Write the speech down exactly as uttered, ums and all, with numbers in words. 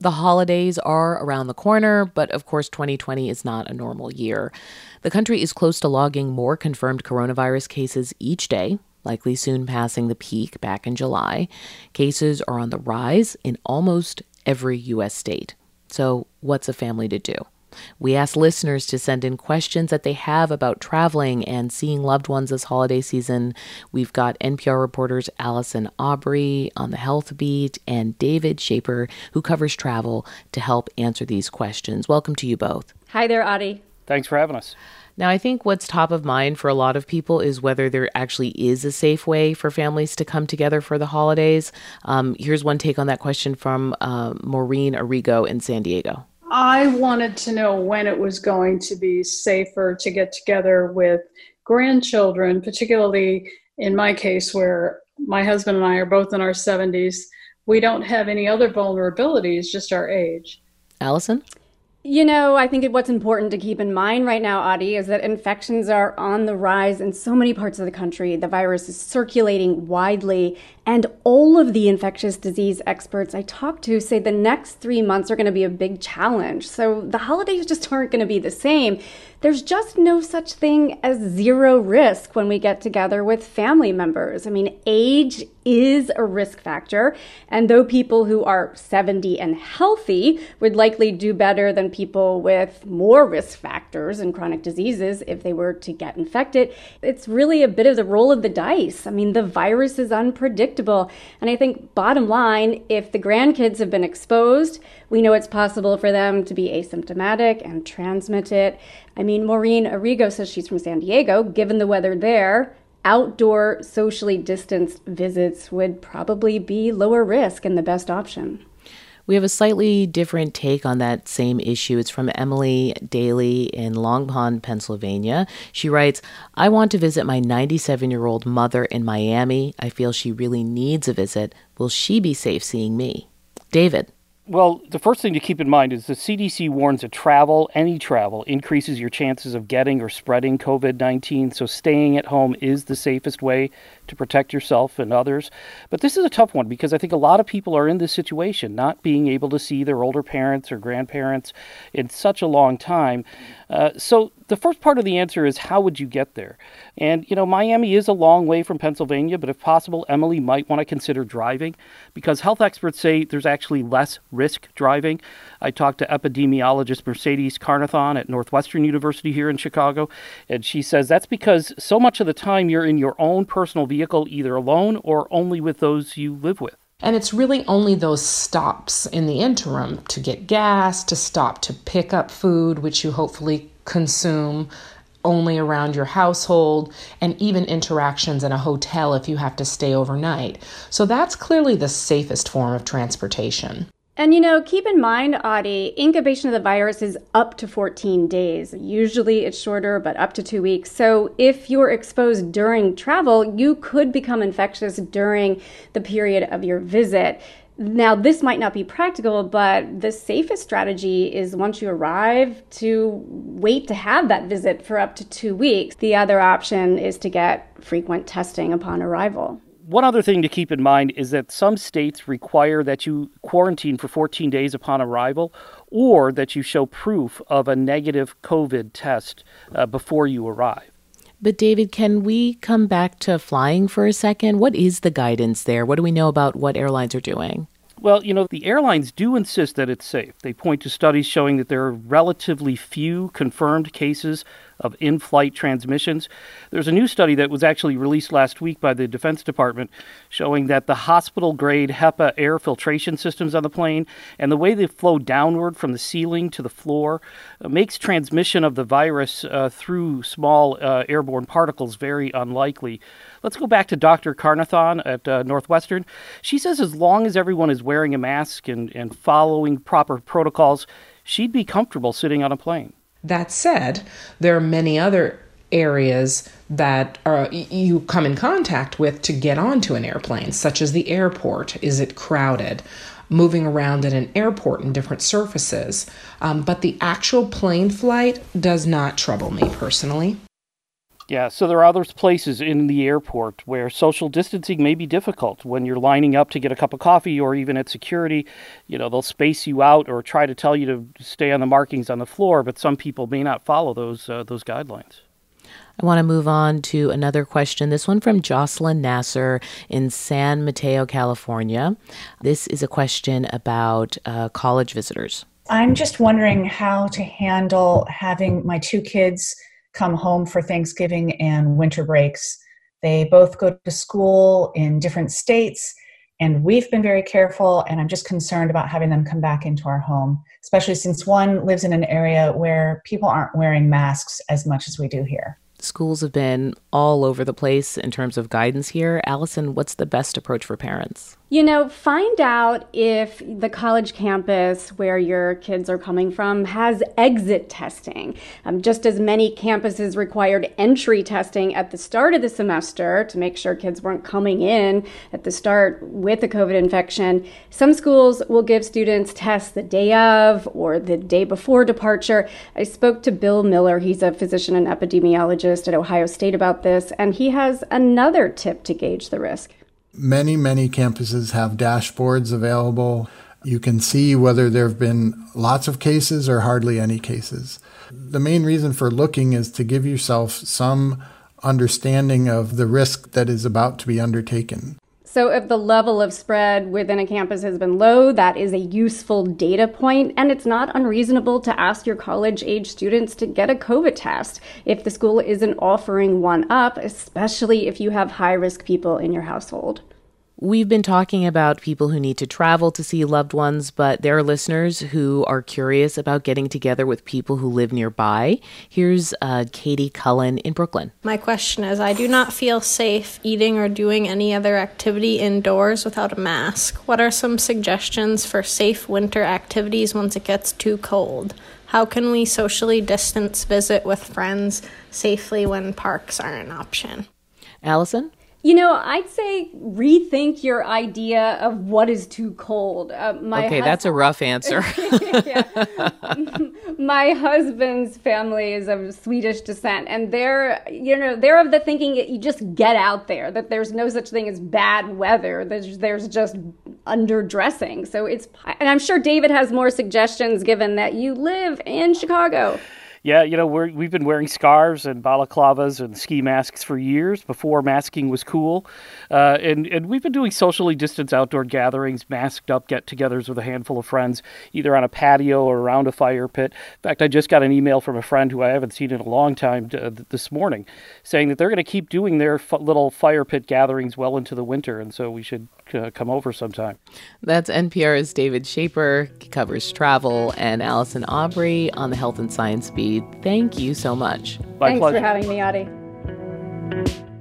The holidays are around the corner, but of course, twenty twenty is not a normal year. The country is close to logging more confirmed coronavirus cases each day, likely soon passing the peak back in July. Cases are on the rise in almost every U S state. So, what's a family to do? We asked listeners to send in questions that they have about traveling and seeing loved ones this holiday season. We've got N P R reporters Allison Aubrey on the Health Beat and David Shaper, who covers travel, to help answer these questions. Welcome to you both. Hi there, Audie. Thanks for having us. Now, I think what's top of mind for a lot of people is whether there actually is a safe way for families to come together for the holidays. Um, here's one take on that question from uh, Maureen Arrigo in San Diego. I wanted to know when it was going to be safer to get together with grandchildren, particularly in my case where my husband and I are both in our seventies. We don't have any other vulnerabilities, just our age. Allison? You know, I think what's important to keep in mind right now, Audie, is that infections are on the rise in so many parts of the country. The virus is circulating widely, and all of the infectious disease experts I talk to say the next three months are going to be a big challenge. So the holidays just aren't going to be the same. There's just no such thing as zero risk when we get together with family members. I mean, age is a risk factor, and though people who are seventy and healthy would likely do better than people with more risk factors and chronic diseases if they were to get infected, it's really a bit of the roll of the dice. I mean, the virus is unpredictable, and I think bottom line, if the grandkids have been exposed, we know it's possible for them to be asymptomatic and transmit it. I mean, Maureen Arrigo says she's from San Diego. Given the weather there, outdoor socially distanced visits would probably be lower risk and the best option. We have a slightly different take on that same issue. It's from Emily Daly in Long Pond, Pennsylvania. She writes, I want to visit my ninety-seven-year-old mother in Miami. I feel she really needs a visit. Will she be safe seeing me? David? Well, the first thing to keep in mind is the C D C warns that travel, any travel, increases your chances of getting or spreading covid nineteen, so staying at home is the safest way to protect yourself and others. But this is a tough one because I think a lot of people are in this situation, not being able to see their older parents or grandparents in such a long time. Uh, so the first part of the answer is, how would you get there? And, you know, Miami is a long way from Pennsylvania, but if possible, Emily might want to consider driving because health experts say there's actually less risk driving. I talked to epidemiologist Mercedes Carnathon at Northwestern University here in Chicago, and she says that's because so much of the time you're in your own personal vehicle, either alone or only with those you live with. And it's really only those stops in the interim to get gas, to stop to pick up food, which you hopefully consume only around your household, and even interactions in a hotel if you have to stay overnight. So that's clearly the safest form of transportation. And, you know, keep in mind, Audie, incubation of the virus is up to fourteen days. Usually it's shorter, but up to two weeks. So if you're exposed during travel, you could become infectious during the period of your visit. Now, this might not be practical, but the safest strategy is once you arrive to wait to have that visit for up to two weeks. The other option is to get frequent testing upon arrival. One other thing to keep in mind is that some states require that you quarantine for fourteen days upon arrival, or that you show proof of a negative COVID test uh, before you arrive. But David, can we come back to flying for a second? What is the guidance there? What do we know about what airlines are doing? Well, you know, the airlines do insist that it's safe. They point to studies showing that there are relatively few confirmed cases of in-flight transmissions. There's a new study that was actually released last week by the Defense Department showing that the hospital-grade HEPA air filtration systems on the plane and the way they flow downward from the ceiling to the floor uh, makes transmission of the virus uh, through small uh, airborne particles very unlikely. Let's go back to Doctor Carnathon at uh, Northwestern. She says as long as everyone is wearing a mask and, and following proper protocols, she'd be comfortable sitting on a plane. That said, there are many other areas that are, you come in contact with to get onto an airplane, such as the airport. Is it crowded? Moving around at an airport in different surfaces. Um, but the actual plane flight does not trouble me personally. Yeah, so there are other places in the airport where social distancing may be difficult. When you're lining up to get a cup of coffee or even at security, you know, they'll space you out or try to tell you to stay on the markings on the floor, but some people may not follow those uh, those guidelines. I want to move on to another question. This one from Jocelyn Nasser in San Mateo, California. This is a question about uh, college visitors. I'm just wondering how to handle having my two kids come home for Thanksgiving and winter breaks. They both go to school in different states, and we've been very careful, and I'm just concerned about having them come back into our home, especially since one lives in an area where people aren't wearing masks as much as we do here. Schools have been all over the place in terms of guidance here. Allison, what's the best approach for parents? You know, find out if the college campus where your kids are coming from has exit testing. Um, just as many campuses required entry testing at the start of the semester to make sure kids weren't coming in at the start with a COVID infection, some schools will give students tests the day of or the day before departure. I spoke to Bill Miller. He's a physician and epidemiologist at Ohio State about this, and he has another tip to gauge the risk. Many, many campuses have dashboards available. You can see whether there have been lots of cases or hardly any cases. The main reason for looking is to give yourself some understanding of the risk that is about to be undertaken. So if the level of spread within a campus has been low, that is a useful data point, and it's not unreasonable to ask your college-age students to get a COVID test if the school isn't offering one up, especially if you have high-risk people in your household. We've been talking about people who need to travel to see loved ones, but there are listeners who are curious about getting together with people who live nearby. Here's uh, Katie Cullen in Brooklyn. My question is, I do not feel safe eating or doing any other activity indoors without a mask. What are some suggestions for safe winter activities once it gets too cold? How can we socially distance visit with friends safely when parks are an option? Allison? You know, I'd say rethink your idea of what is too cold. Uh, my okay, hus- that's a rough answer. My husband's family is of Swedish descent, and they're, you know, they're of the thinking that you just get out there, that there's no such thing as bad weather. There's, there's just underdressing. So it's, and I'm sure David has more suggestions given that you live in Chicago. Yeah, you know, we're, we've been wearing scarves and balaclavas and ski masks for years before masking was cool. Uh, and, and we've been doing socially distanced outdoor gatherings, masked up get-togethers with a handful of friends, either on a patio or around a fire pit. In fact, I just got an email from a friend who I haven't seen in a long time uh, this morning saying that they're going to keep doing their f- little fire pit gatherings well into the winter, and so we should uh, come over sometime. That's N P R's David Shaper, he covers travel, and Allison Aubrey on the Health and Science Beat. Thank you so much. My Thanks pleasure. for having me, Audie.